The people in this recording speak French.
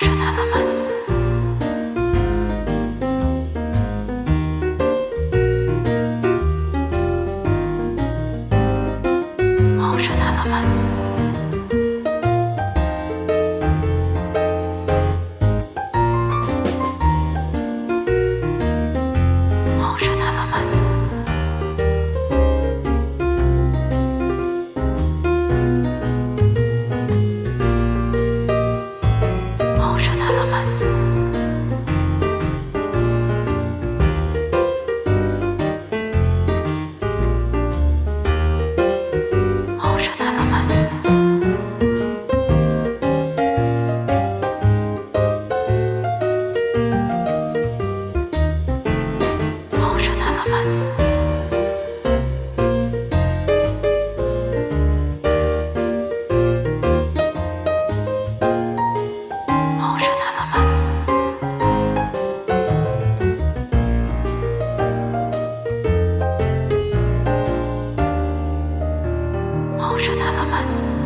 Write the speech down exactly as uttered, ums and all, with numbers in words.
Motion elements. Motion elements. Motion elements. Motion elements. Motion elements. Motion elements. Motion elements. Motion elements.